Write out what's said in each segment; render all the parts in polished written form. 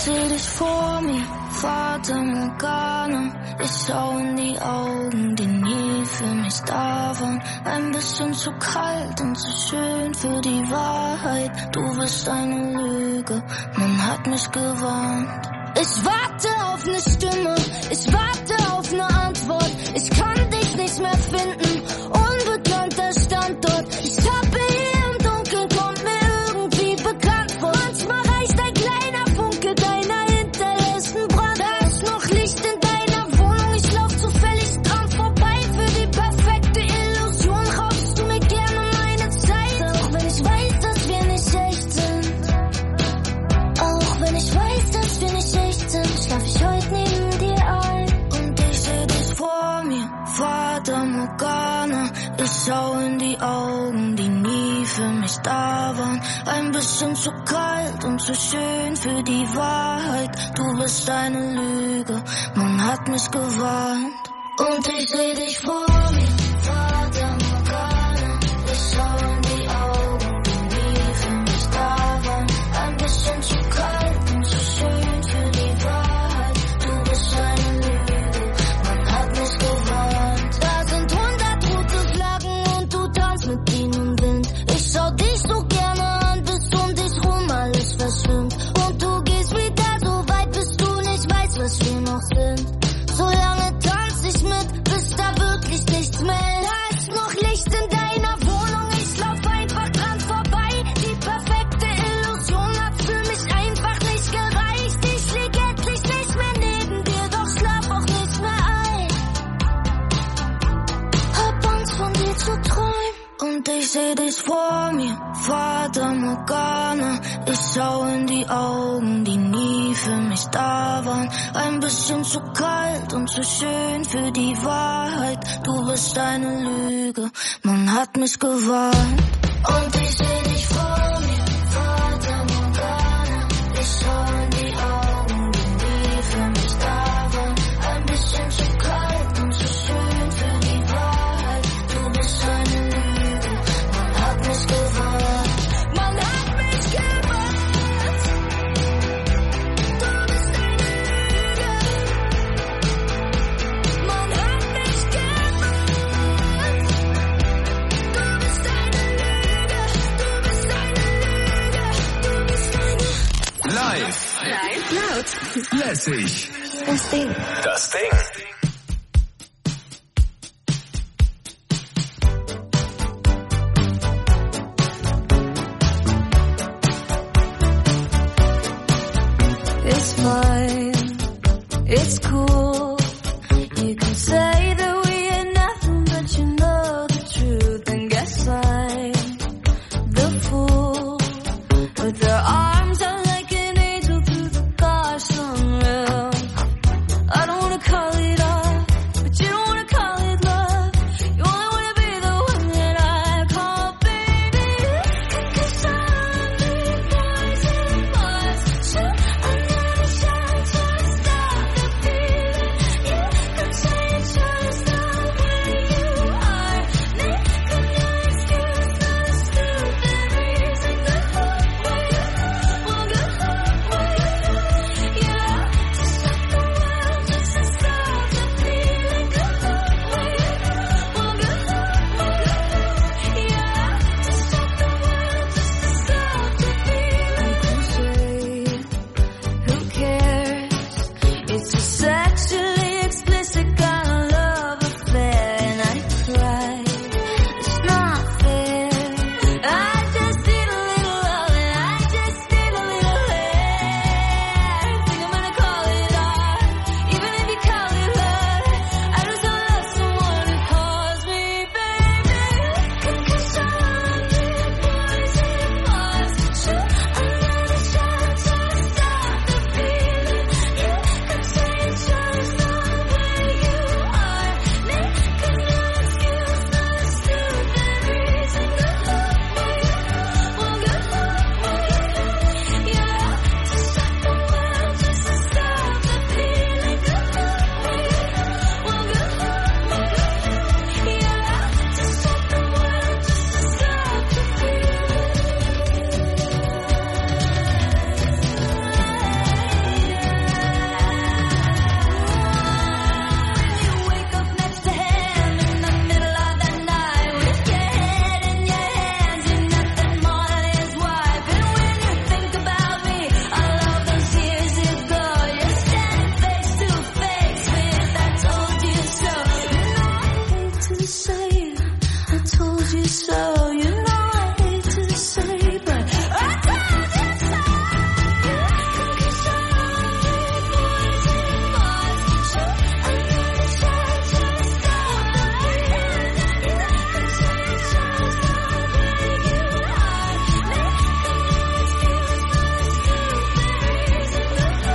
seh dich vor mir, Fata Morgana. Ich schau in die Augen, die nie für mich da waren. Ein bisschen zu kalt und zu schön für die Wahrheit. Du bist eine Lüge, man hat mich gewarnt. Ich warte auf eine Stimme, ich warte auf eine Antwort. Ich kann dich nicht mehr finden, unbekannter Standort. Ich tappe hier im Dunkeln, kommt mir irgendwie bekannt vor. Manchmal reicht ein kleiner Funke deiner hinterlässten Brand. Da ist noch Licht in deiner Wohnung, ich lauf zufällig dran vorbei. Für die perfekte Illusion raubst du mir gerne meine Zeit. Auch wenn ich weiß, dass wir nicht echt sind. Auch wenn ich weiß, dass wir nicht echt sind, schlaf ich heute neben dir ein. Und ich seh dich vor mir, Fata Morgana. Ich schau in die Augen, die nie für mich da waren. Ein bisschen zu kalt und zu schön für die Wahrheit. Du bist eine Lüge, man hat mich gewarnt. Und ich seh dich vor mir, Fata Morgana. Ich schau in die Augen, die nie für mich da waren. Ein bisschen zu kalt und zu schön für die Wahrheit. Du bist eine Lüge, man hat mich gewarnt. Da sind 100 rote Flaggen und du tanzt mit ihnen im Wind. Ich schau dich so gerne an, bis um dich rum alles verschwimmt. Und du gehst wieder so weit, bis du nicht weißt, was wir noch sind. So lange tanz ich mit, bis da wirklich nichts mehr ist. Da ist noch Licht in deiner Wohnung, ich lauf einfach dran vorbei. Die perfekte Illusion hat für mich einfach nicht gereicht. Ich lieg endlich nicht mehr neben dir, doch schlaf auch nicht mehr ein. Hab Angst von dir zu träumen. Und ich seh dich vor mir, Fata Morgana. Ich schau in die Augen, die nie für mich da waren. Ein bisschen zu kalt und zu schön für die Wahrheit. Du bist eine Lüge, man hat mich gewarnt. Und ich seh dich vor mir, Fata Morgana. Ich schau in die Augen, die nie für mich da waren. Ein bisschen zu kalt und zu schön für die Wahrheit. Du bist eine Lüge, man hat mich gewarnt. Man hat mich gewarnt. Du bist eine Lüge. Man hat mich gewarnt. Du bist eine Lüge. Du bist eine Lüge. Du bist eine... Live. Laut. Lässig. Das Ding. Das Ding. It's fine, it's cool. You can say that we ain't nothing, but you know the truth. And guess I'm the fool. With their arms out like an angel through the gosh unreal. I don't wanna call it all told you so, you know I hate to say, but I told you so. Cause I only poison my soul. I'm gonna try to stop the feeling. Cause I just wanna break you heart. Make the noise, use my stupid reason.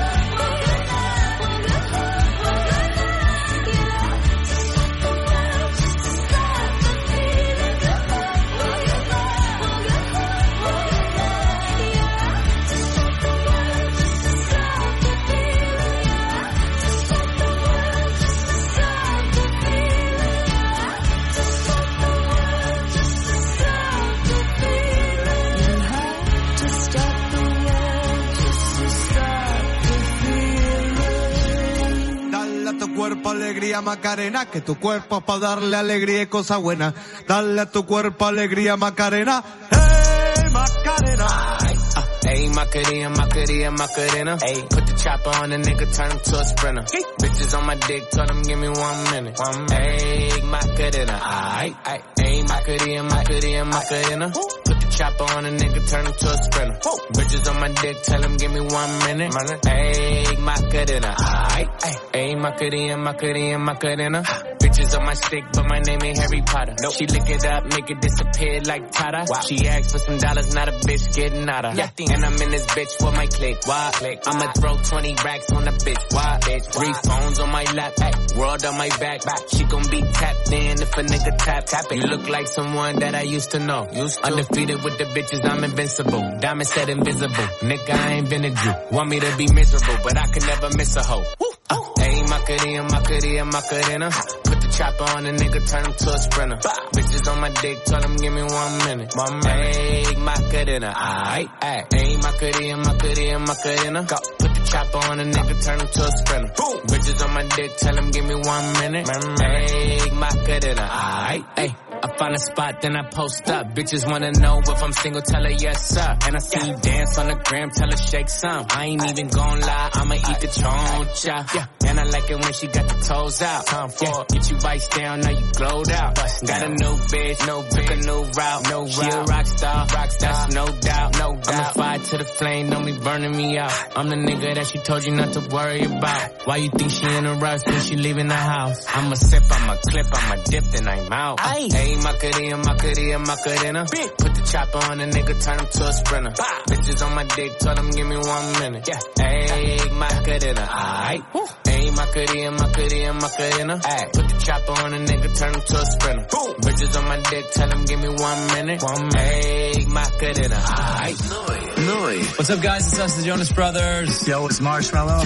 Cuerpo alegría Macarena, que tu cuerpo es para darle alegría y cosa buena. Dale a tu cuerpo alegría Macarena, hey Macarena. Ayy, Macarena, Macarena, Macarena. Ayy, put the chopper on the nigga, turn him to a sprinter. Bitches on my dick, tell them give me 1 minute. Ayy, Macarena, aight, aight. Ayy, Macarena, Macarena, Macarena. Put the chopper on a nigga, turn him to a sprinter. Bitches on my dick, tell him give me 1 minute. Ayy, Macarena, aight, aight. Ayy, Macarena, Macarena, Macarena. Bitches on my stick, but my name ain't Harry Potter. Nope. She lick it up, make it disappear like Tata. Wow. She asked for some dollars, not a bitch getting out of. Yeah. And I'm in this bitch for my click. Why? I'ma throw 20 racks on the bitch. Why? 3 phones on my lap, world on my back. She gon' be tapped in if a nigga tap it. You look like someone that I used to know. Undefeated with the bitches, I'm invincible. Diamond said invisible. Nigga, I ain't been a Jew. Want me to be miserable, but I can never miss a hoe. Ayy, Macarena, Macarena, Macarena. Put the chopper on a nigga, turn him to a sprinter. Bitches on my dick, tell him give me 1 minute. Ayy, Macarena, aight, aight. Ayy, Macarena, Macarena, Macarena. Put the chopper on a nigga, turn him to a sprinter. Bitches on my dick, tell him give me 1 minute. Ayy, Macarena, aight, aight. I find a spot, then I post up. Bitches wanna know if I'm single, tell her yes, sir. And I see you dance on the gram, tell her shake some. I ain't even gon' lie, I'ma eat the choncha. Yeah. And I like it when she got the toes out. Yeah. Get you vice down, now you glowed out. Got a new bitch, took a new route. She a rock star, that's no doubt. I'ma fire to the flame, don't be burning me out. I'm the nigga that she told you not to worry about. Why you think she in a rush when she leaving the house? I'ma sip, I'ma clip, I'ma dip, then I'm out. Ayy, Macarena, Macarena, Macarena. Put the chopper on a nigga, turn him to a sprinter. Bitches on my dick, tell them give me 1 minute. Ayy, Macarena, aight. Ayy, Macarena, Macarena, Macarena. Put the chopper on a nigga, turn him to a sprinter. Bitches on my dick, tell them give me 1 minute. Ayy, Macarena, aight. Neu. What's up, guys? It's us, the Jonas Brothers. Yo, it's Marshmallow.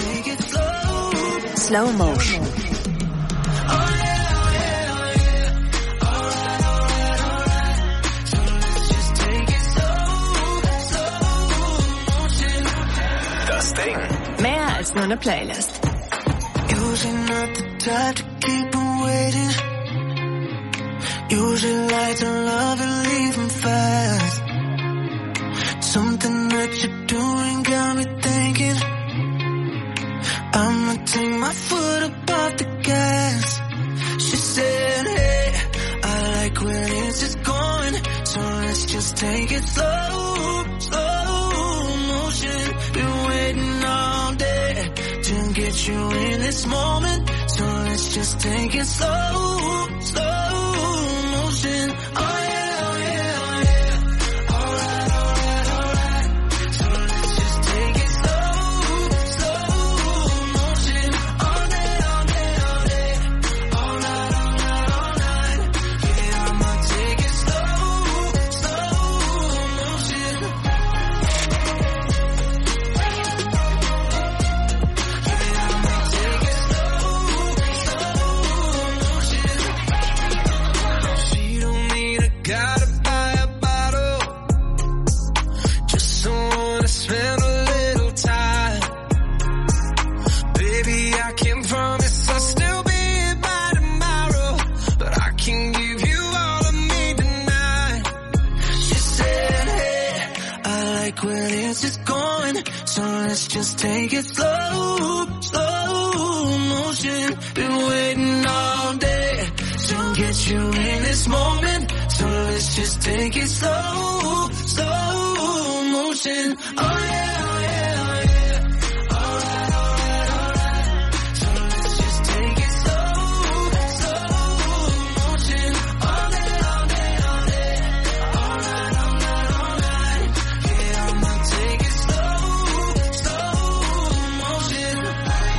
Slow motion. Das Ding. Mehr als nur eine Playlist. Usually not the type to keep them waiting. Usually like to love and leave them fast. Something that you're doing got me thinking I'ma take my foot up off the gas. She said, hey, I like where this is going, so let's just take it slow, slow motion. Been waiting all day to get you in this moment, so let's just take it slow, slow motion. Oh yeah, oh yeah, oh yeah. Alright, alright, alright. So let's just take it slow, slow motion. All day, all day, all day. All night, all night, all night. Yeah, I'ma take it slow, slow motion. Yeah, I'ma take it slow, slow motion. She don't need a gotta buy a bottle, just someone to spend a little time. Baby, I can promise I'll still be here by tomorrow, but I can give you all of me tonight. She said, hey, I like where this is going, so let's just take it slow, slow motion. Been waiting all day to get you in this moment, So let's just take it slow, slow motion. Oh yeah, oh yeah, oh yeah. Alright, alright, alright. So let's just take it slow, slow motion. All day, all day, all day. Alright, alright, alright. Yeah, I'ma take it slow, slow motion.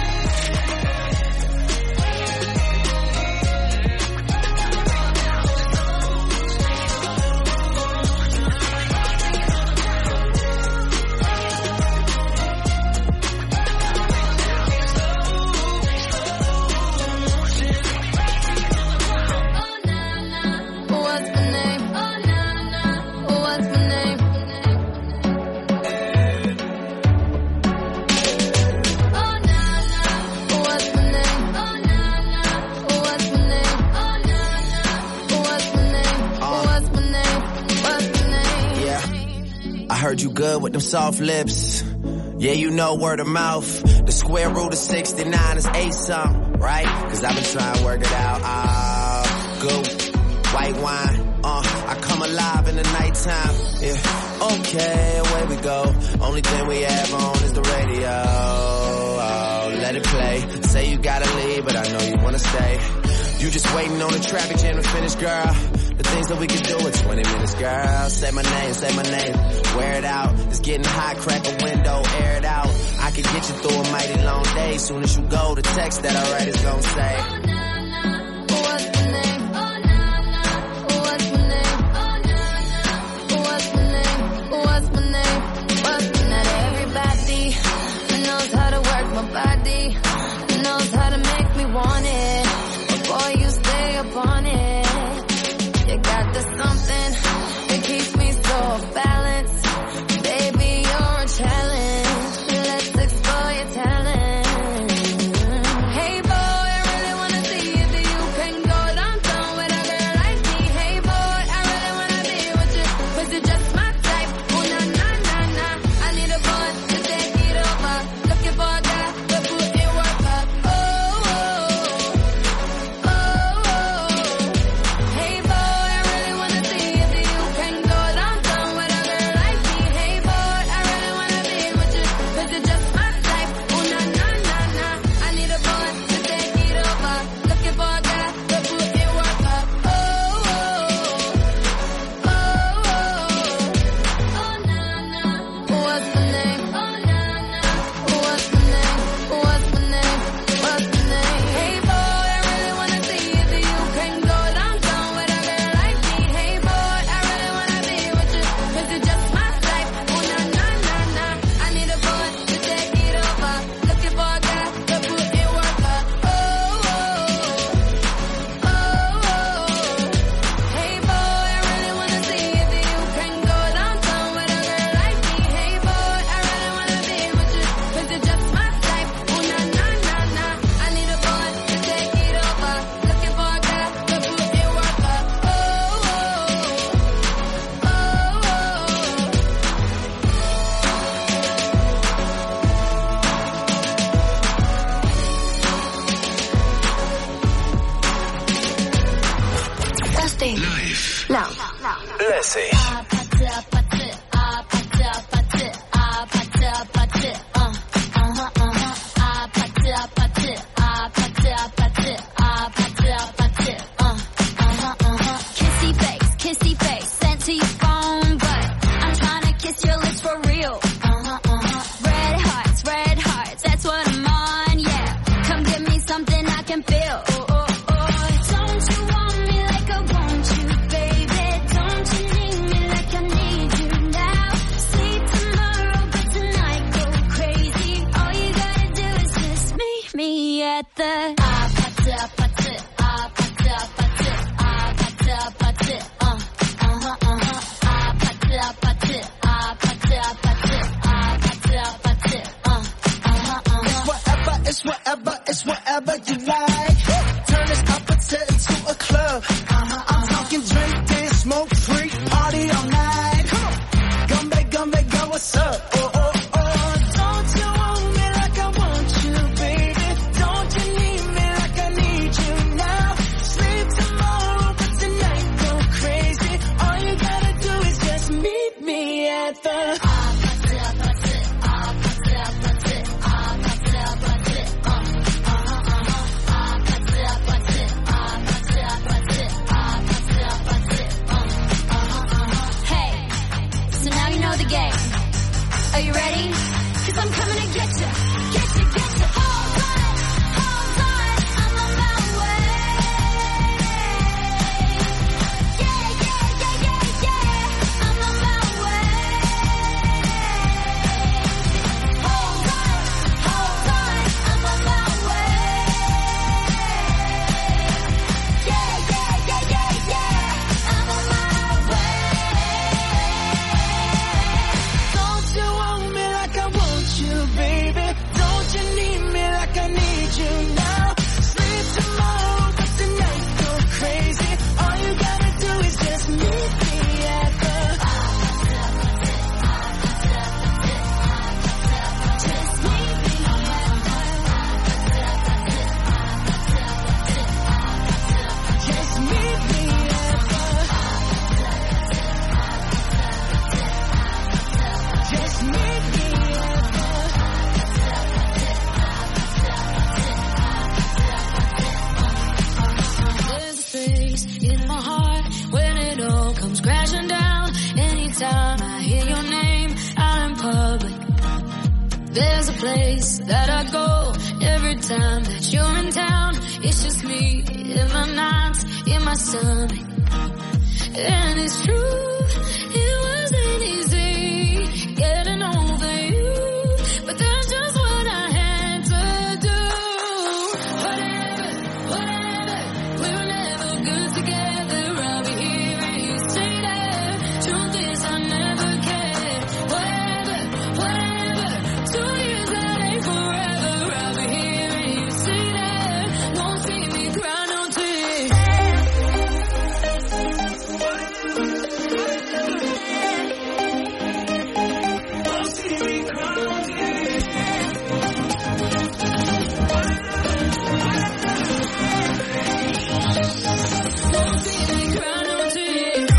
Heard you good with them soft lips. Yeah, you know word of mouth. The square root of 69 is 8-something, right? Cause I've been trying to work it out. Goop, white wine, I come alive in the nighttime. Yeah, okay, away we go. Only thing we have on is the radio. Oh, let it play. Say you gotta leave, but I know you wanna stay. You just waiting on the traffic jam to finish, girl. The things that we can do in 20 minutes, girl. Say my name, wear it out. It's getting hot, crack a window, air it out. I can get you through a mighty long day. Soon as you go, the text that I write is gonna say, oh, nah, nah, what's the name? Oh, nah, nah, what's the name? Oh, nah, nah, what's the name? What's my name? What's the name? Everybody knows how to work my body, knows how to make me want it. But boy, you stay up on it. You got the something that keeps me so balanced. Baby, you're a challenge. Let's explore your talent. Hey boy, I really wanna see if you can go downtown with a girl like me. Hey boy, I really wanna be with you, 'cause you're just my type. Oh na na na na, I need a boy to take it over. Looking for a guy to put in work up. Oh, oh, oh, oh. Hey boy, Let's see. Kissy face, sent to your phone, but I'm trying to kiss your lips for real. Red hearts, that's what I'm on, yeah. Come give me something I can feel. Don't you want me like I want you, baby? Don't you need me like I need you now? Sleep tomorrow, but tonight go crazy. All you gotta do is just meet me at the It's whatever you like. Turn this opposite into a club. I'm talking drink, dance, smoke, freak, party all night. Come on, go, what's up? Oh. Don't you want me like I want you, baby? Don't you need me like I need you now? Sleep tomorrow, but tonight go crazy. at the Hey, so now you know the game. Are you ready? 'Cause I'm coming to get you. Get you, get you. Hold on, I'm on my way. Yeah, yeah, yeah, yeah, yeah, I'm on my way. Hold on, I'm on my way. Yeah, yeah, yeah, yeah, yeah, I'm on my way. Don't you want me like I want you, baby? Don't you need me like I need you now? Sleep tomorrow, but tonight go crazy. All you gotta do is just meet me at the Just meet me at just meet me at the just meet me at There's a place in my heart when it all comes crashing down. Anytime I hear your name out in public, there's a place that I go every time that you're in town. It's just me in my nights, in my stomach. And it's true, it wasn't easy getting over you, but that's just what I had to do. Whatever, we were never good together. I'll be here and you stay there. Truth is, I never cared. Whatever, 2 years that ain't forever. I'll be here and you stay there. Won't see me cry no tears. Won't see me cry no tears.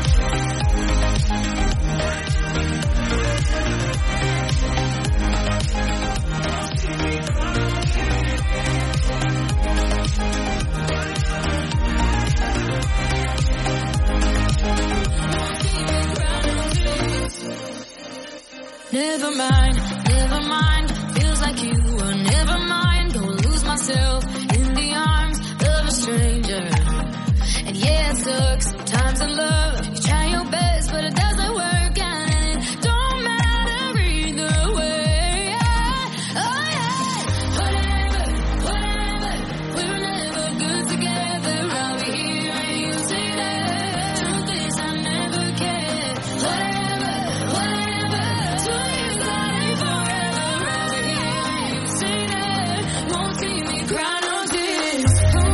Never mind, feels like you were never mine. Go lose myself in the arms of a stranger. And yeah, it sucks sometimes in love. You try your best, but it doesn't work out, and it don't matter either way. Oh yeah, whatever, we were never good together. I'll be here and you stay there. Truth is, I never cared. Whatever, 2 years that ain't forever. I'll be here and you stay there. Won't see me cry no tears.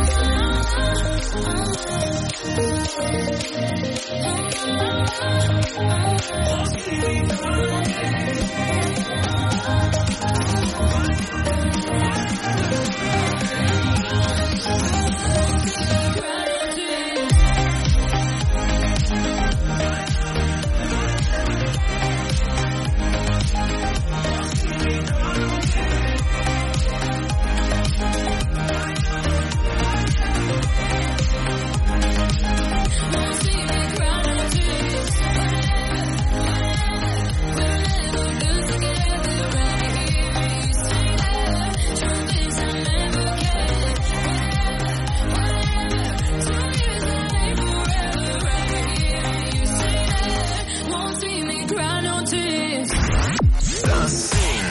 Won't see me cry no tears. We're never good together. I'll be here and you stay there. Truth is, I never cared. Whatever, 2 years that ain't forever. I'll be here and you stay there. Won't see me cry no tears. The Sing.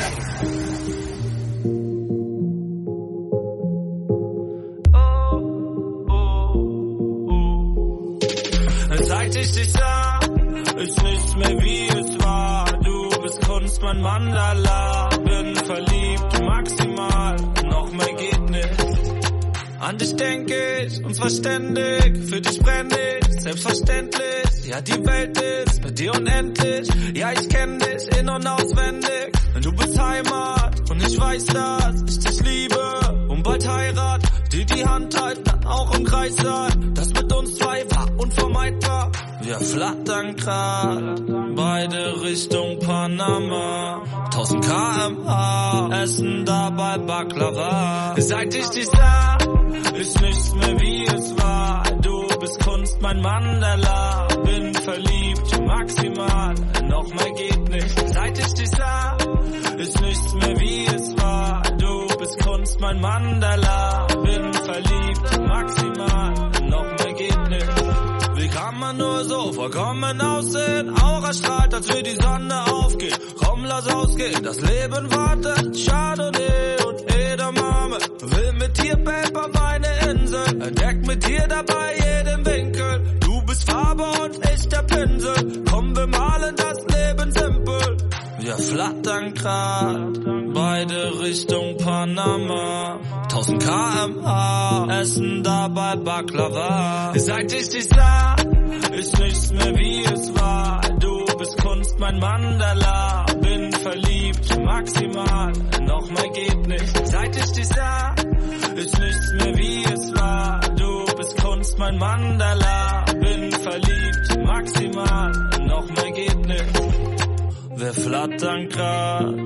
Seit ich dich sah, ist nichts mehr wie es war. Du bist Kunst, mein Mandala. Bin verliebt, maximal, noch mehr geht nicht. An dich denk ich, uns verständig. Für dich brenn ich, selbstverständlich. Ja, die Welt ist bei dir unendlich. Ja, ich kenn dich in- und auswendig. Du bist Heimat und ich weiß, dass ich dich liebe und bald Heirat. die Hand halten, dann auch im Kreis sein. Das mit uns zwei war unvermeidbar. Wir flattern grad, beide Richtung Panama. 1000 km/h, essen dabei Baklava. Seit ich dich sah, ist nichts mehr wie es war. Du bist Kunst, mein Mandala. Bin verliebt, maximal, noch mehr geht nicht. Seit ich dich sah, ist nichts mehr wie es war. Du bist Kunst, mein Mandala. Bin verliebt, maximal, noch mehr geht nicht. Wie kann man nur so vollkommen aussehen? Aura strahlt, als wir die Sonne aufgeht. Komm, lass ausgehen, das Leben wartet. Chardonnay und Edamame. Will mit dir Paper, Weine, Insel. Entdeck mit dir dabei jeden Winkel. Du bist Farbe und ich der Pinsel. Komm, wir malen das Leben simpel. Wir flattern grad, beide Richtung Panama. 1000 km/h, essen dabei Baklava. Seit ich dich sah, ist nichts mehr wie es war. Du bist Kunst, mein Mandala. Bin verliebt, maximal, noch mehr geht nicht. Seit ich dich sah, ist nichts mehr wie es war. Du bist Kunst, mein Mandala. Bin verliebt, maximal, noch mehr geht nicht. Wir flattern grad,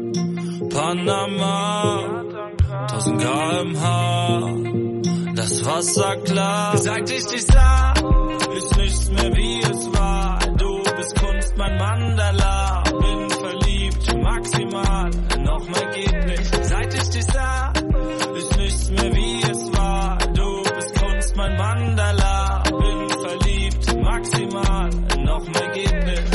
Panama, 1000 km/h, das Wasser klar. Seit ich dich sah, ist nichts mehr wie es war. Du bist Kunst, mein Mandala. Bin verliebt, maximal, noch mehr geht nicht. Seit ich dich sah, ist nichts mehr wie es war. Du bist Kunst, mein Mandala. Bin verliebt, maximal, noch mehr geht nicht.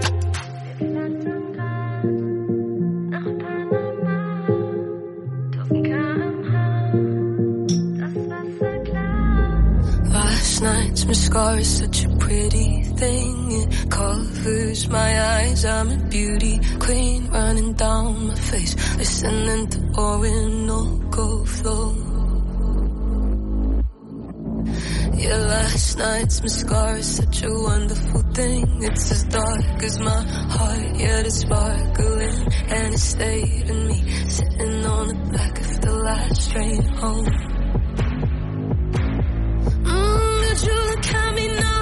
Last night's mascara is such a pretty thing. It covers my eyes. I'm a beauty queen running down my face, listening to Orinoco flow. Yeah, last night's mascara is such a wonderful thing. It's as dark as my heart, yet it's sparkling, and it stayed in me, sitting on the back of the last train home. Would you look at me now?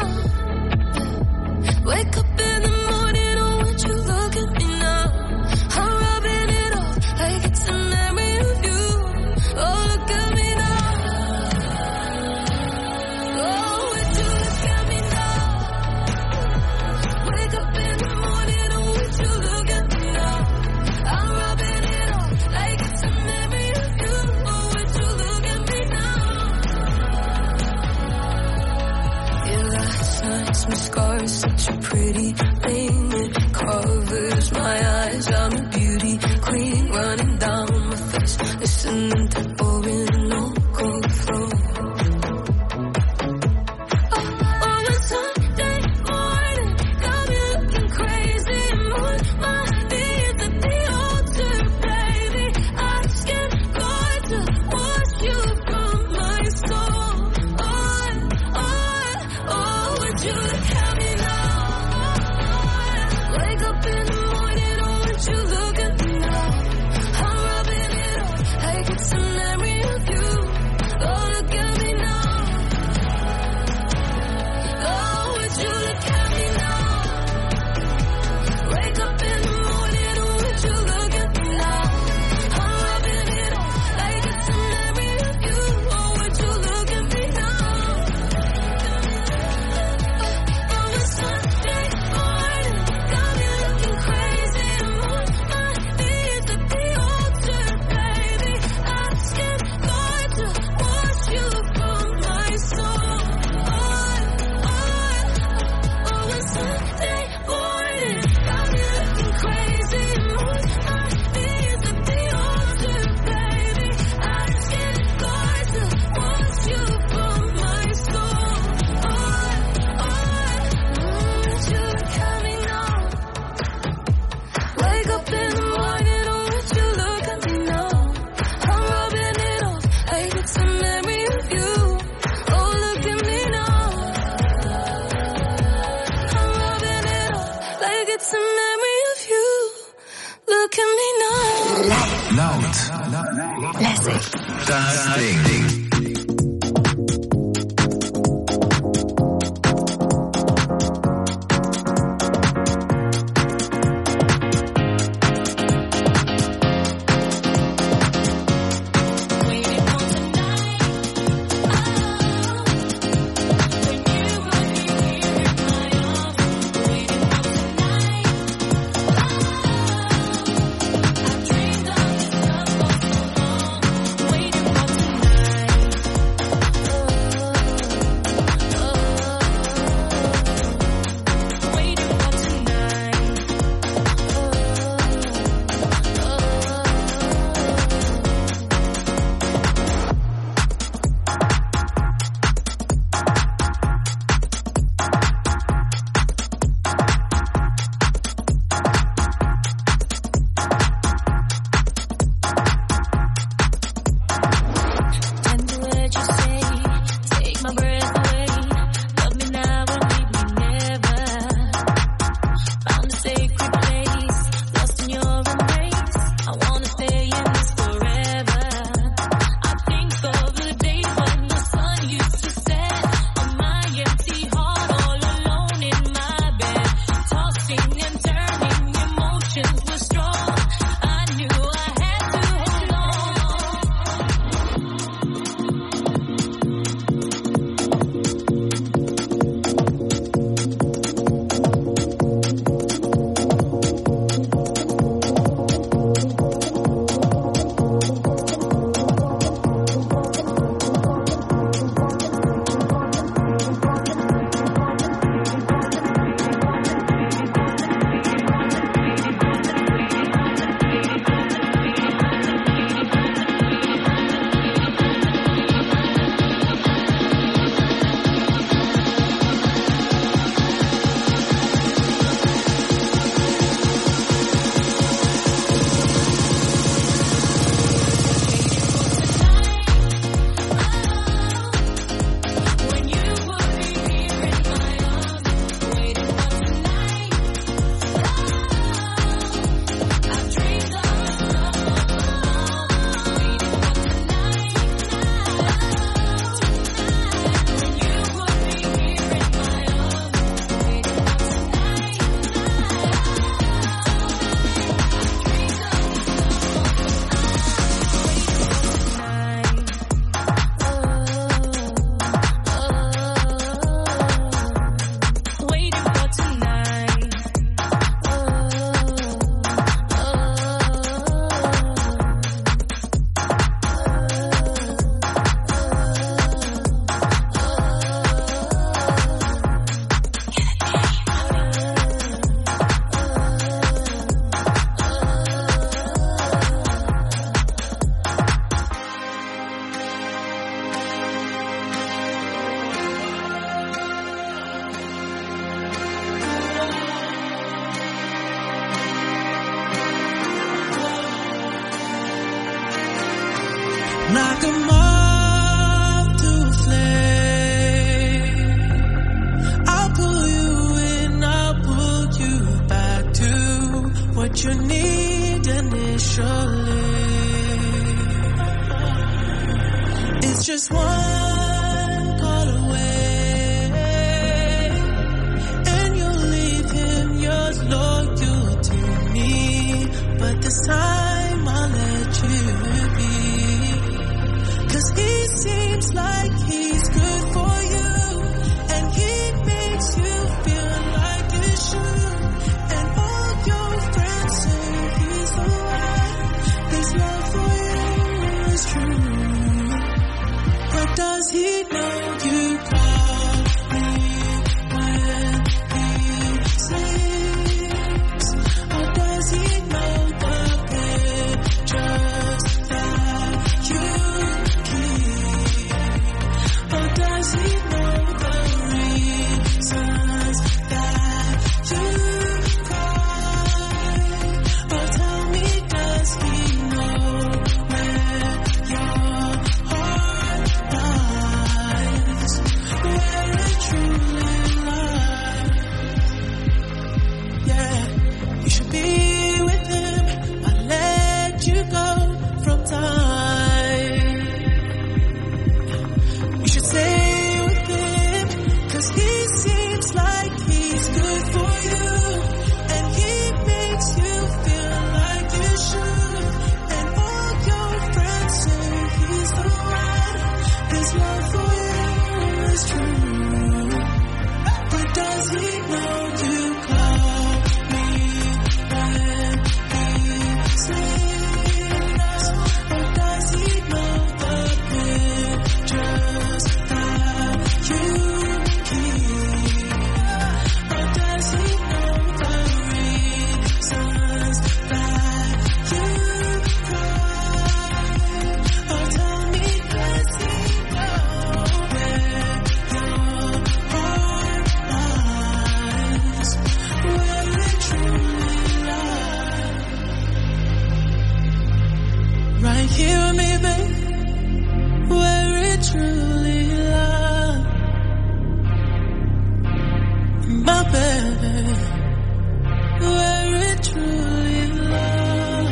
Wake up in the morning, oh, would you look at me now? I'm rubbing it off like it's a memory of you. Oh, look at me now. Oh, would you look at me now? Wake up in the morning, oh, would you look at me now? I'm rubbing it off like it's a memory of you. Oh, would you look at me now? Last night's mascara is such a pretty thing. It covers my eyes. I'm a beauty queen running down my face, listening to Orinoco flow. On a Sunday morning, got me looking crazy. Moon, my feet at the altar, baby. Asking God to wash you from my soul. Would you look at me now? Wake up in the morning, oh, would you look at me now? I'm rubbing it off like it's a memory of you. Oh, look at me now. Oh, would you look at me now? Wake up in the morning, oh, would you look at me now? I'm rubbing it off like it's a memory of you. Oh, would you look at me now? Sunday morning, got me looking crazy. Moon, my feet at the altar, baby. Asking God to wash you from my soul. Oh, Sunday morning, got me looking crazy. Moon, my feet at the altar, baby. Asking God to wash you from my soul. Would you look at me now? Wake up in the morning, oh, would you look at me now? I'm rubbing it off like it's a memory of you. Oh, look at me now. I'm rubbing it off like it's a memory of you. Look at me now. Laut. Lässig. Das Ding. Knock 'em off to a flame. I'll pull you in, I'll pull you back to what you need initially. It's just one call away, and you'll leave him yours loyal to me. But this time I'll let you be, 'cause he seems like he's good for you, and he makes you feel like you should. And all your friends say he's the one. His love for you is true. But does he know you call me when he sleeps? Or does he know the pictures that you keep? Or does he know the reasons that you cry? Or tell me, does he know where your heart lies, where it truly lies? Yeah, you should be with him. I let you go from time. You should stay with him, 'cause he seems like he's good for you, and he makes you feel like you should. And all your friends say he's the one. His love for you is true. But does he know you call me when he sleeps? Or does he know the pictures that you keep? Or does he know the reasons that you cry? Or tell me, does he know where your heart lies, where it truly lies? Right here with me, babe, where it truly lies. My baby, where it truly lies.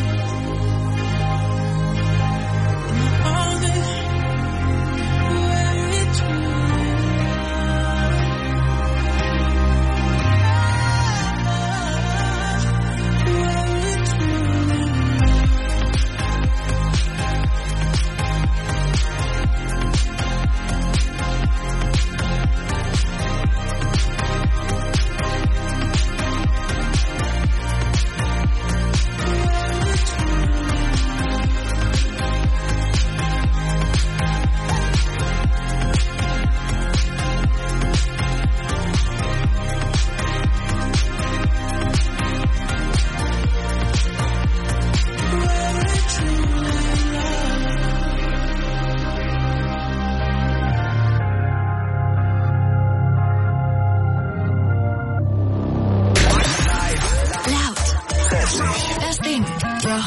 All this, where it truly lies. Where it truly lies. Das Ding. Ja.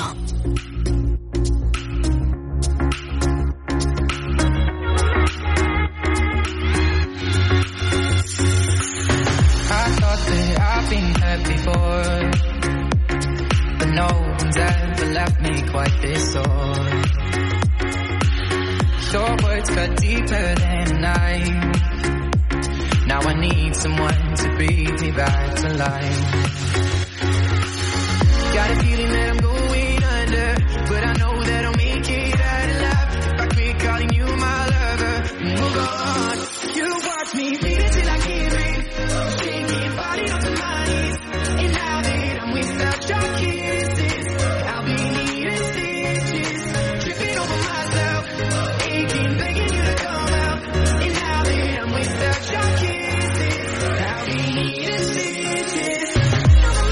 I thought that I've been hurt before, but no one's ever left me quite this sore. Your words cut deeper than a knife. Now I need someone to breathe me back to life. Got a feeling that I'm going under, but I know that I'll make it out alive if I quit calling you my lover. Move on. You watch me bleed until I can't breathe, shaking body onto my knees. And now that I'm without your kisses, I'll be needing stitches, tripping over myself, aching, begging you to come out. And now that I'm without your kisses, I'll be needing stitches.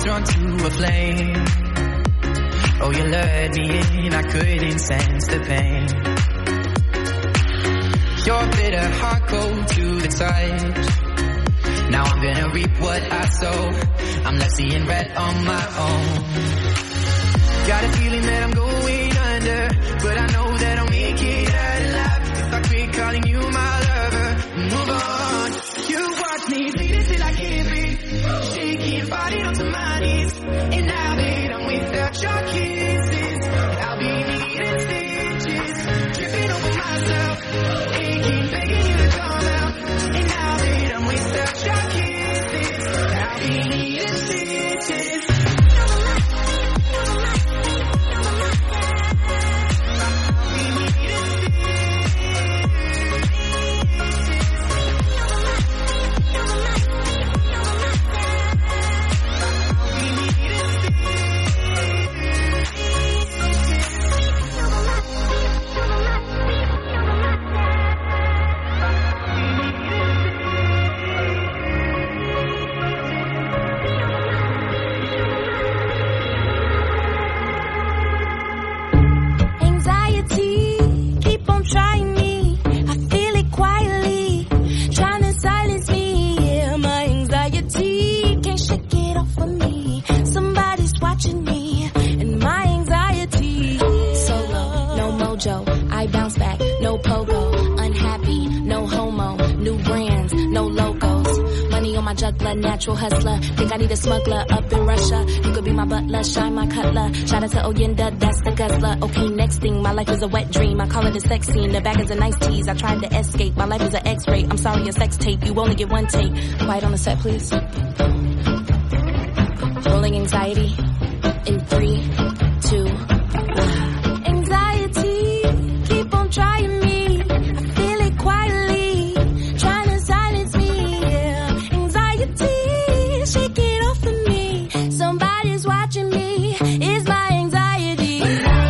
drawn to a flame. Oh, you lured me in, I couldn't sense the pain. Your bitter heart cold to the touch. Now I'm gonna reap what I sow. I'm left seeing red on my own. Got a feeling that I'm going under, but I know that I'll make it out alive if I quit calling you my lover. Move on. You watch me bleeding till I can't breathe, shaking, falling onto my knees. And now that I'm without your kisses, I'll be needing stitches, tripping over myself, aching, begging you to come out. And now that I'm without your kisses, I'll be needing stitches. I bounce back, no pogo, unhappy, no homo, new brands, no logos, money on my juggler, natural hustler, think I need a smuggler up in Russia, you could be my butler, shine my cutler, shout out to Oyenda, that's the guzzler, okay next thing, my life is a wet dream, I call it a sex scene, the bag is a nice tease, I tried to escape, my life is an x-ray, I'm sorry a sex tape, you only get one take, quiet on the set please, rolling anxiety, in 3, 2, 1. Trying me, I feel it quietly, trying to silence me, yeah. Anxiety, shake it off of me, somebody's watching me, it's my anxiety.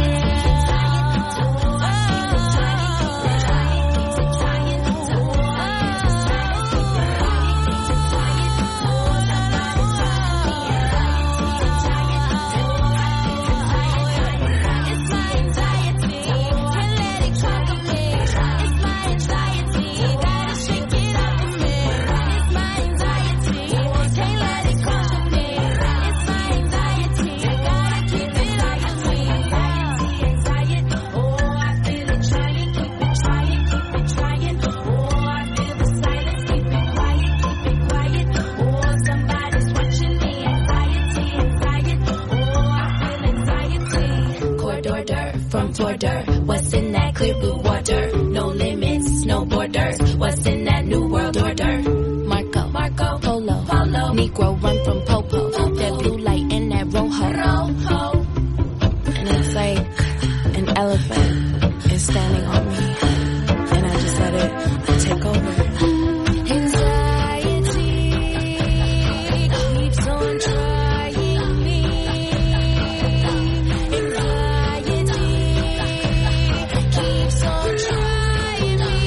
What's in that clear blue water? No limits, no borders. What's in that new world order? Marco, Polo, Negro run from Popo. That blue light in that rojo. And it's like an elephant is standing on me, and I just let it take over. Anxiety keeps on trying me. Keeps on trying me.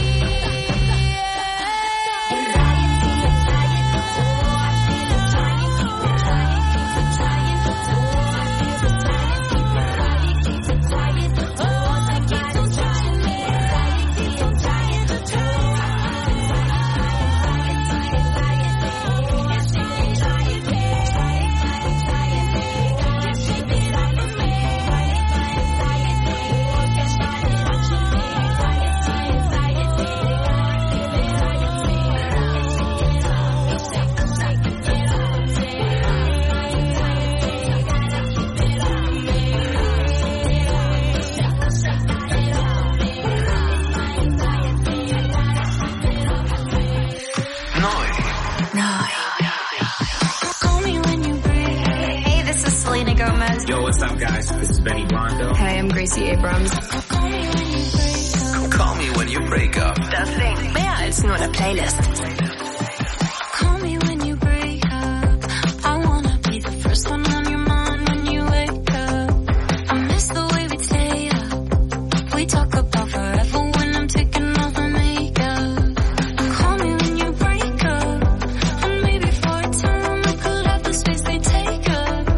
Yo, what's up, guys? This is Benny Blanco. Hey, I'm Gracie Abrams. Call me when you break up. Das Ding. Mehr als nur eine Playlist. Call me when you break up. I wanna be the first one on your mind when you wake up. I miss the way we stay up. We talk about forever when I'm taking off my makeup. Call me when you break up. And maybe for a time I could have the space they take up.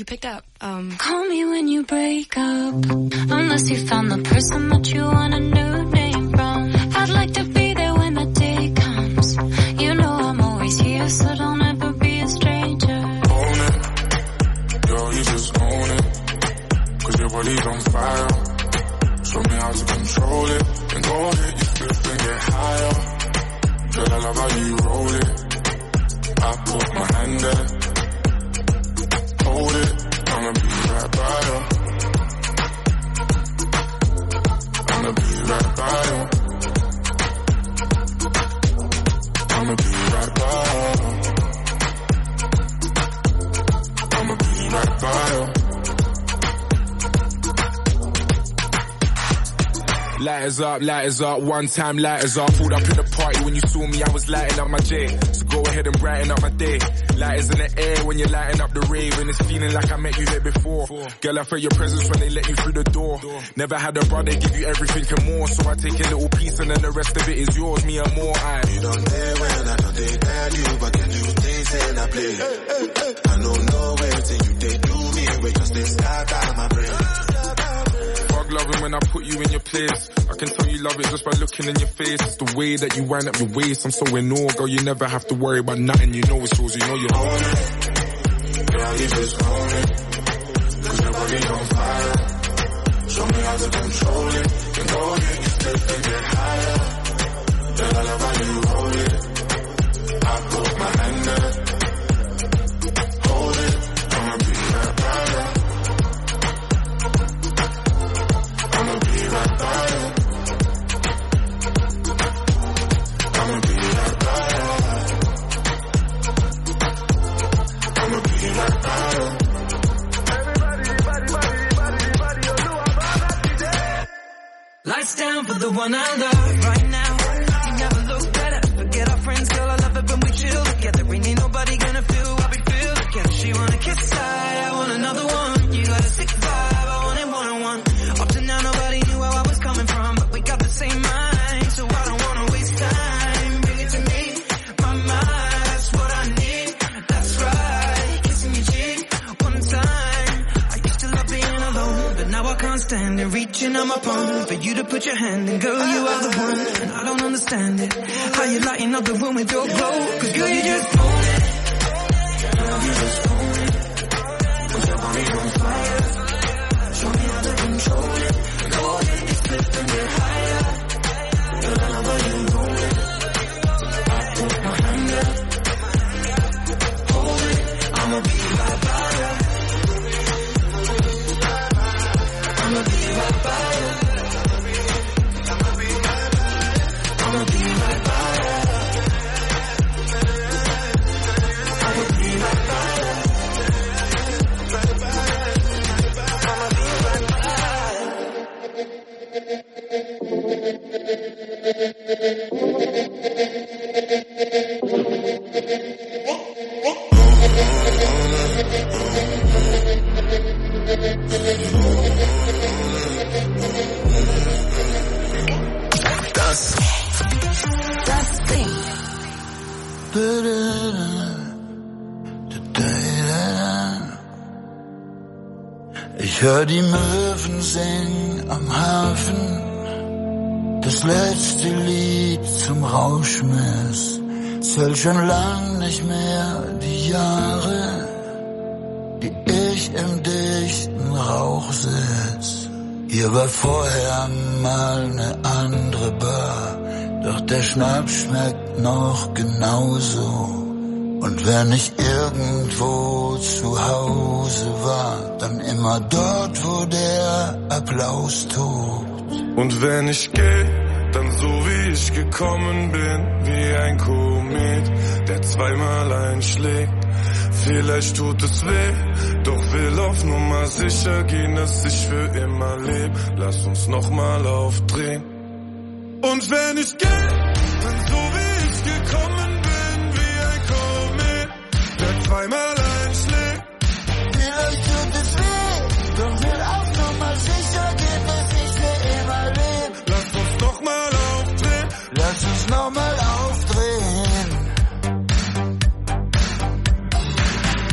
picked up. Call me when you break up, unless you found the person that you want a new name from. I'd like to be there when the day comes. You know I'm always here, so don't ever be a stranger. Own it, girl, you just own it, 'cause your body's on fire. Show me how to control it, and go ahead, you flip and get higher. Girl, I love how you roll it. I put my hand there, hold it, I'ma be right by you. I'ma be right by you. I'ma be right by you. I'ma be right by you. Lighters up, one time lighters up. Pulled up in the party when you saw me, I was lighting up my J. So go ahead and brighten up my day. Lighters in the air when you're lighting up the rave, and it's feeling like I met you here before. Girl, I felt your presence when they let you through the door. Never had a brother give you everything and more, so I take a little piece and then the rest of it is yours, me and more. You don't dare when I don't take tell you, but can you things and I play. I don't know where till you they do me, where just they start out my brain. Loving when I put you in your place. I can tell you love it just by looking in your face. It's the way that you wind up your waist. I'm so in awe, girl, you never have to worry about nothing. You know it's yours, you know you own it. Girl, you just own it, 'cause your body's on fire. Show me how to control it, and go ahead, you flip and get higher. Girl, I love how you roll it. I put my hand there, hold it, I'ma be right by you. I'ma be right by you. I'ma be right by you. I'ma be right by you. Lights down for the one I love right now. You never look better. Forget our friends, girl, I love it when we chill together. Ain't nobody gonna feel what we feel together. She wanna kiss side, I want another one. You got a sick vibe, I want it one-on-one. Up to now, nobody knew where I was coming from, but we got the same mind, so I don't wanna waste time. Bring it to me, my mind, that's what I need. That's right, kissing your cheek one time. I used to love being alone, but now I can't stand it. Reaching on my palm for you to put your hand in, girl, you are the one, and I don't understand it. How you lighting up the room with your glow, 'cause girl, you just own it. Girl, you just own it, 'cause your body's on fire. Show me how to control it. Go ahead, you flip and get higher. Girl, I love how you roll it. I put my hand there, hold it, I'ma be right by you. I'ma be right by you. I'ma be right by you. I'ma be right by you. I'ma be right by you. Das Ding. Ich hör die Möwen singen am Hafen, das letzte Lied zum Rauschmiss. Zählt schon lang nicht mehr die Jahre, die ich im dichten Rauch sitz. Hier war vorher mal ne andere Bar, doch der Schnaps schmeckt noch genauso. Und wenn ich irgendwo zu Hause war, dann immer dort, wo der Applaus tobt. Und wenn ich geh, dann so wie ich gekommen bin, wie ein Komet, der zweimal einschlägt. Vielleicht tut es weh, doch will auf Nummer sicher gehen, dass ich für immer leb. Lass uns nochmal aufdrehen. Und wenn ich geh, dann so wie ich gekommen bin, wie ein Komet, der zweimal einschlägt. Vielleicht tut es weh, doch will auf Nummer sicher gehen, dass ich für immer leb. Lass uns nochmal aufdrehen. Lass uns nochmal aufdrehen.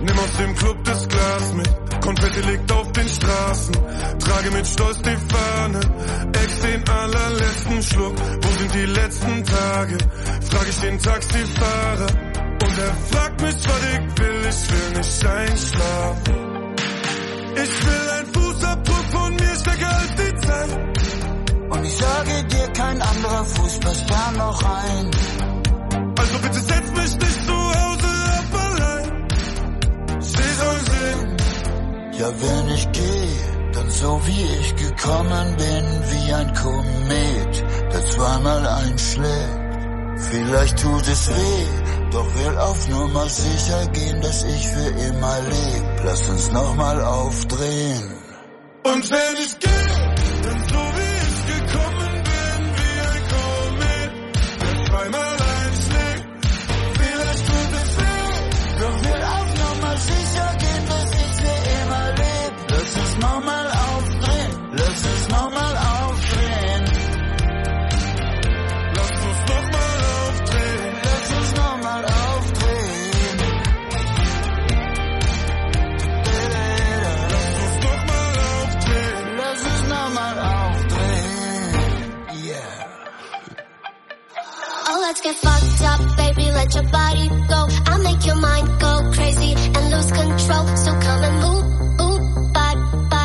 Nimm aus dem Club das Glas mit, Konfetti liegt auf den Straßen. Trage mit Stolz die Fahne, ex den allerletzten Schluck. Wo sind die letzten Tage? Frag ich den Taxifahrer. Und er fragt mich, was ich will nicht einschlafen. Ich will ein Fußabdruck von mir stärker als die Zeit. Und ich sage dir, kein anderer Fuß passt da noch rein. Also bitte setz mich nicht zu Hause ab allein. Sie soll sehen. Ja, wenn ich gehe, dann so wie ich gekommen bin, wie ein Komet, der zweimal einschlägt. Vielleicht tut es weh, doch will auf Nummer sicher gehen, dass ich für immer leb. Lass uns nochmal aufdrehen. Und wenn ich gehe, dann so wie ich gekommen bin, wie ein Komet, der zweimal einschlägt. Vielleicht tut es weh, doch will auf Nummer sicher gehen, dass ich für immer leb. Lass uns nochmal aufdrehen, lass uns nochmal aufdrehen. Lass uns nochmal aufdrehen, lass uns nochmal aufdrehen. Lass uns nochmal aufdrehen. Yeah. Oh, let's get fucked up, baby, let your body go. I'll make your mind go crazy and lose control. So come and move, body,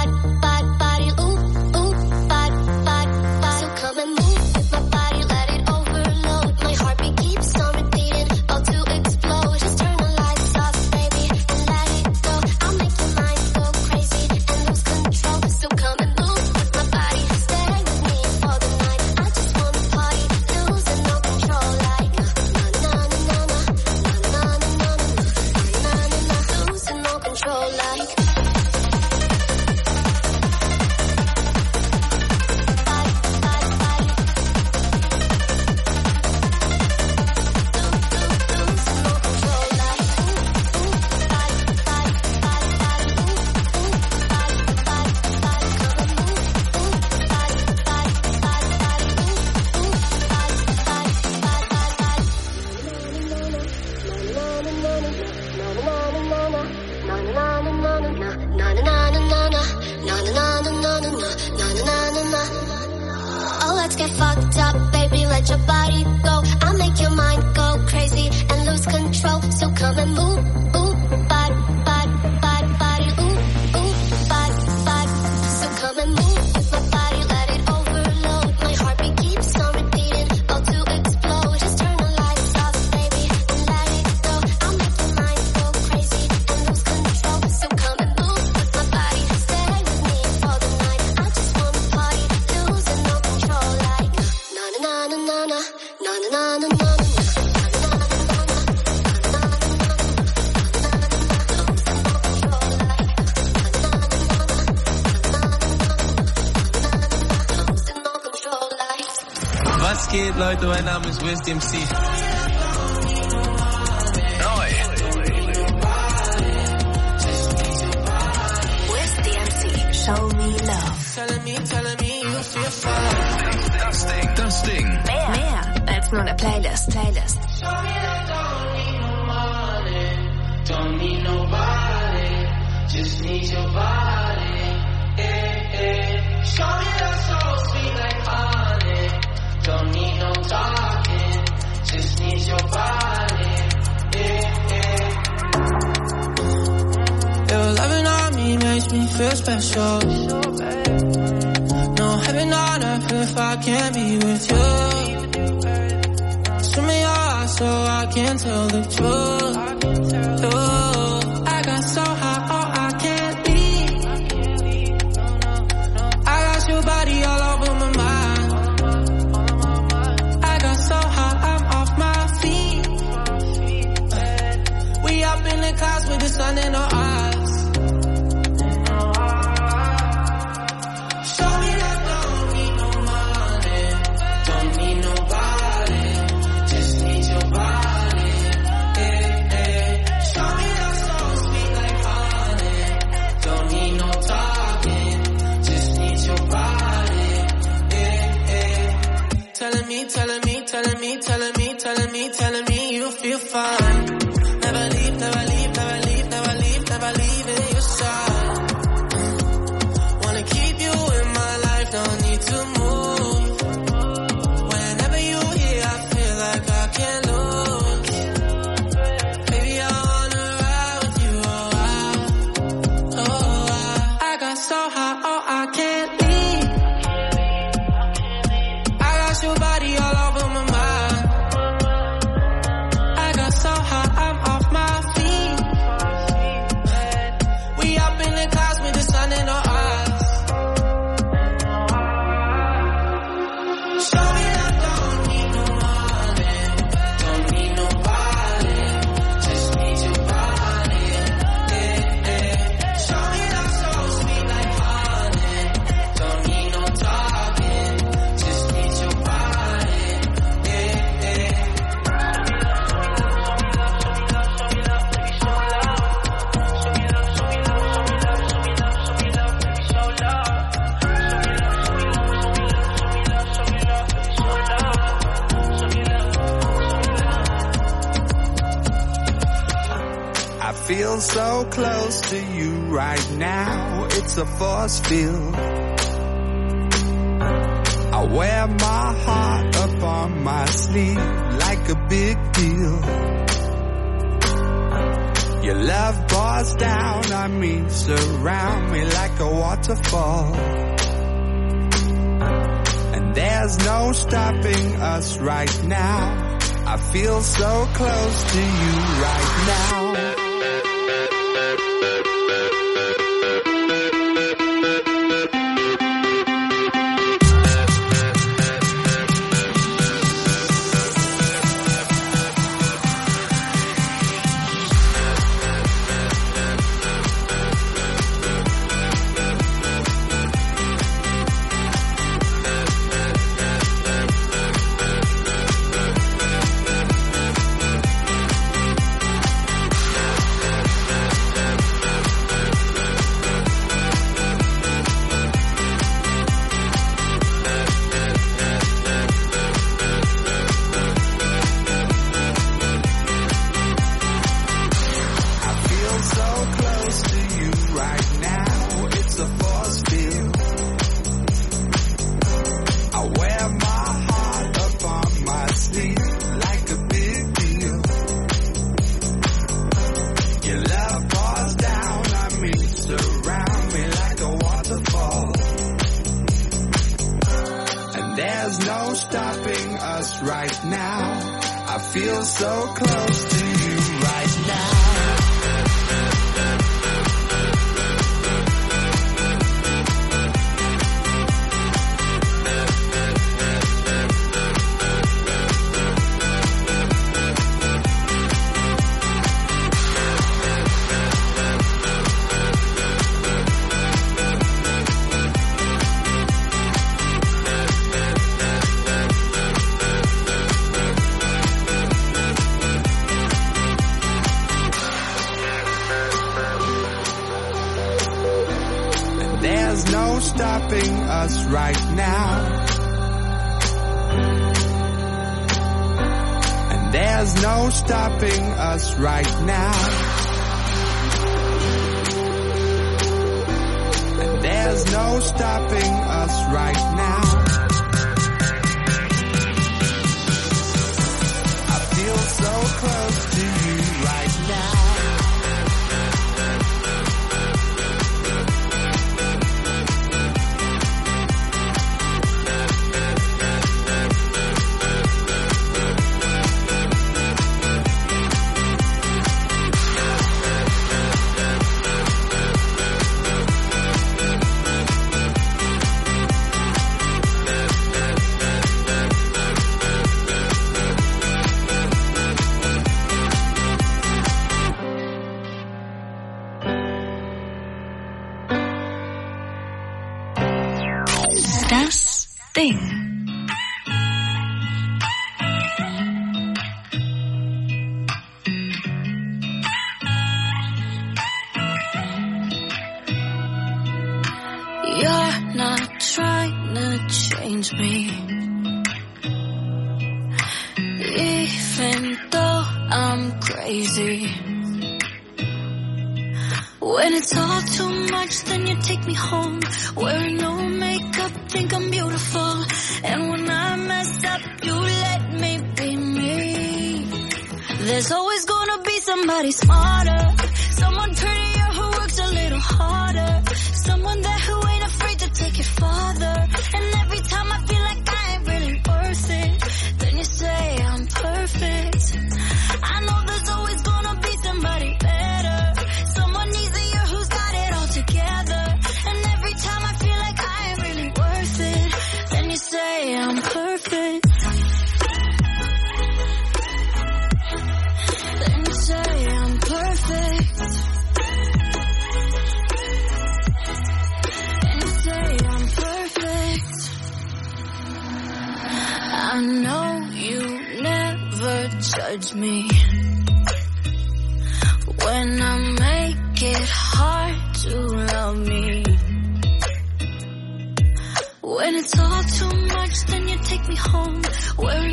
body. So come and move with my body, let it overload. My heartbeat keeps on repeating, about to explode. Just turn the lights off, baby, and let it go. I'll make your mind go crazy and lose control. So come and move with my body, stay with me for the night. I just wanna party, losing no control, like na na na na na na na na na na na, losing no control, like. Oh, let's get fucked up, baby, let your body go. I'll make your mind go crazy and lose control. So come and move, body, body, body, body, body. So come and move with my body, let it overload. My heartbeat keeps on repeating, about to explode. Just turn the lights off, baby, and let it go. I'll make your mind go crazy and lose control. So come and move with my body, stay with me for the night. I just wanna party, losing no control, like na na na na na na na na na na. Was geht, Leute? Mein Name ist Wiz MC. Neu. Wiz MC. Show me love. Telling me you feel fine. Das Ding. Mehr als nur eine Playlist. Don't need nobody, just need your body. Show me that so sweet like honey. Don't need no talking, just need your body. Your loving on me makes me feel special. No heaven on earth if I can't be with you. Show me your eyes so I can tell the truth. I got so high, oh I can't leave. I got your body all over my mind. I got so high, I'm off my feet. We up in the clouds with the sun in our eyes. Show me that don't need no money, don't need nobody, just need your body. Show me that so sweet like honey, don't need no talking, just need your body. Telling me you feel fine. Never leave, never leave, never leave, never leave. feel so close to you right now. It's a force field. I wear my heart up on my sleeve like a big deal. Your love pours down on me, surround me like a waterfall. And there's no stopping us right now. I feel so close to you right now. Right now, and there's no stopping us right now. I feel so close to you right now.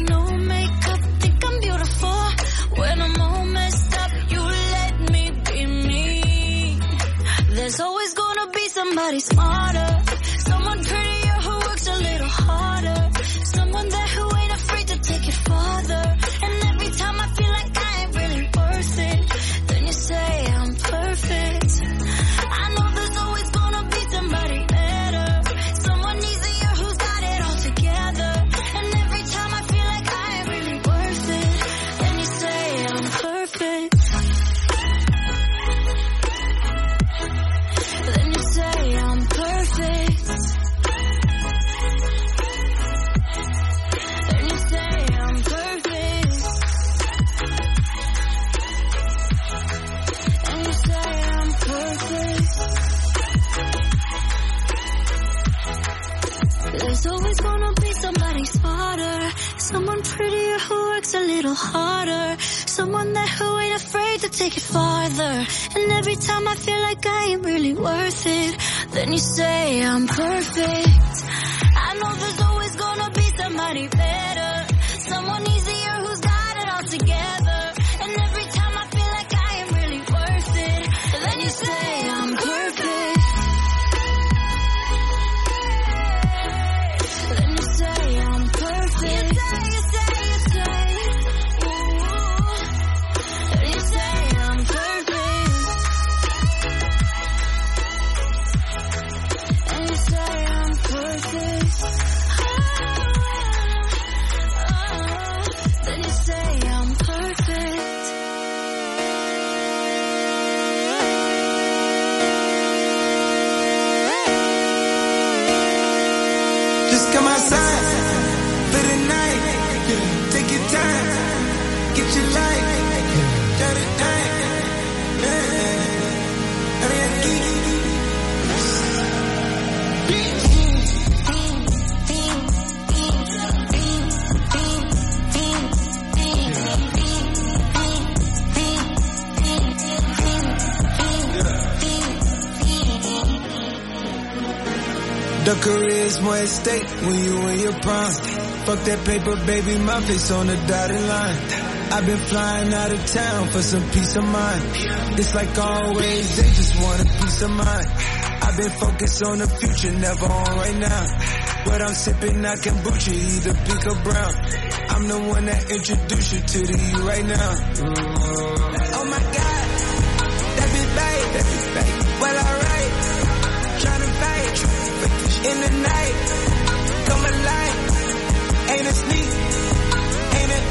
When I'm all messed up, you let me be somebody smarter, someone prettier who works a little harder, someone there who ain't afraid to take it farther. And every time I feel like I ain't really worth it, then you say I'm perfect. I know there's always gonna be somebody better, someone easier who's got it all together. And every time I feel like I ain't really worth it, then you say I'm perfect. Then you say I'm perfect. Then you say I'm perfect. And you say I'm perfect. There's always gonna be somebody smarter, someone prettier who works a little harder, someone there who ain't afraid to take it farther. And every time I feel like I ain't really worth it, then you say I'm perfect. I know there's always gonna be somebody better, someone easier who's got it all together. And every time I feel like I ain't really worth it, then you say I'm perfect. Then you say I'm perfect. You say. Ooh. Then you say I'm perfect. And you say I'm perfect. Then you say I'm perfect. Just come outside for the night. Take your time, get your life. Dirty night. The career's more at stake when you in your prime. Fuck that paper, baby, my face on the dotted line. I've been flying out of town for some peace of mind. It's like always, they just want a peace of mind. I've been focused on the future, never on right now. But I'm sipping that kombucha, either pink or brown. I'm the one that introduced you to the you right now. Oh my God, that be bait. Well, alright, tryna fight in the night. Come alive, ain't it sneak? Ain't it?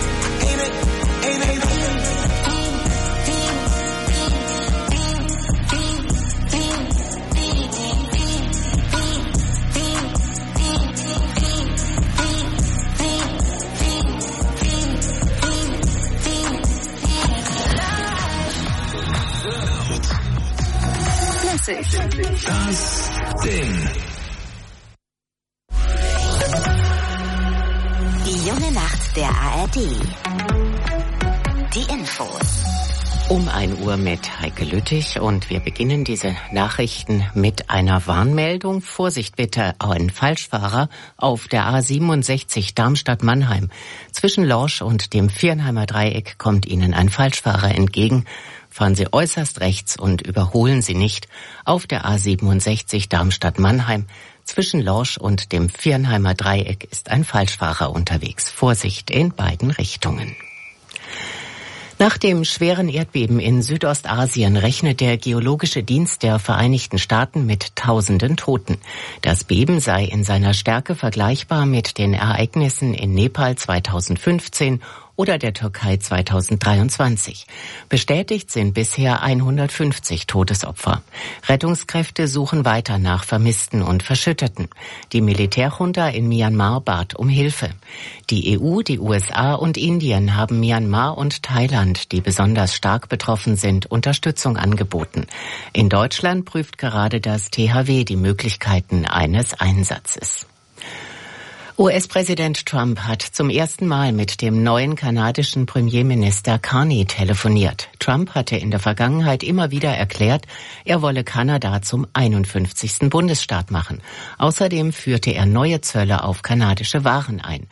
Das Ding. Die junge Nacht der ARD. Die Infos. Um 1 Uhr mit Heike Lüttich und wir beginnen diese Nachrichten mit einer Warnmeldung. Vorsicht bitte, ein Falschfahrer auf der A67 Darmstadt-Mannheim. Zwischen Lorsch und dem Viernheimer Dreieck kommt Ihnen ein Falschfahrer entgegen. Fahren Sie äußerst rechts und überholen Sie nicht. Auf der A67 Darmstadt-Mannheim zwischen Lorsch und dem Viernheimer Dreieck ist ein Falschfahrer unterwegs. Vorsicht in beiden Richtungen. Nach dem schweren Erdbeben in Südostasien rechnet der Geologische Dienst der Vereinigten Staaten mit Tausenden Toten. Das Beben sei in seiner Stärke vergleichbar mit den Ereignissen in Nepal 2015 oder der Türkei 2023. Bestätigt sind bisher 150 Todesopfer. Rettungskräfte suchen weiter nach Vermissten und Verschütteten. Die Militärjunta in Myanmar bat um Hilfe. Die EU, die USA und Indien haben Myanmar und Thailand, die besonders stark betroffen sind, Unterstützung angeboten. In Deutschland prüft gerade das THW die Möglichkeiten eines Einsatzes. US-Präsident Trump hat zum ersten Mal mit dem neuen kanadischen Premierminister Carney telefoniert. Trump hatte in der Vergangenheit immer wieder erklärt, er wolle Kanada zum 51. Bundesstaat machen. Außerdem führte er neue Zölle auf kanadische Waren ein.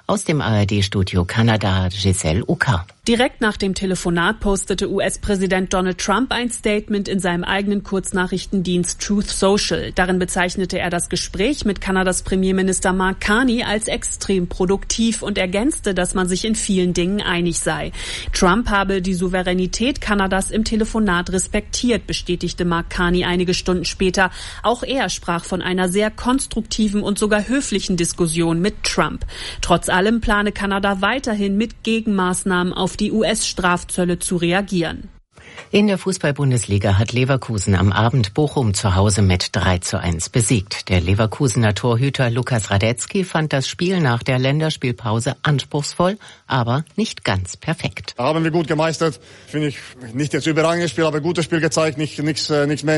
Aus dem ARD-Studio Kanada, Giselle Uka. Direkt nach dem Telefonat postete US-Präsident Donald Trump ein Statement in seinem eigenen Kurznachrichtendienst Truth Social. Darin bezeichnete er das Gespräch mit Kanadas Premierminister Mark Carney als extrem produktiv und ergänzte, dass man sich in vielen Dingen einig sei. Trump habe die Souveränität Kanadas im Telefonat respektiert, bestätigte Mark Carney einige Stunden später. Auch er sprach von einer sehr konstruktiven und sogar höflichen Diskussion mit Trump. Trotz allem plane Kanada weiterhin mit Gegenmaßnahmen auf die US-Strafzölle zu reagieren. In der Fußball-Bundesliga hat Leverkusen am Abend Bochum zu Hause mit 3:1 besiegt. Der Leverkusener Torhüter Lukas Radetzky fand das Spiel nach der Länderspielpause anspruchsvoll, aber nicht ganz perfekt. Haben wir gut gemeistert. Finde ich nicht jetzt überragendes Spiel, aber gutes Spiel gezeigt, nichts mehr,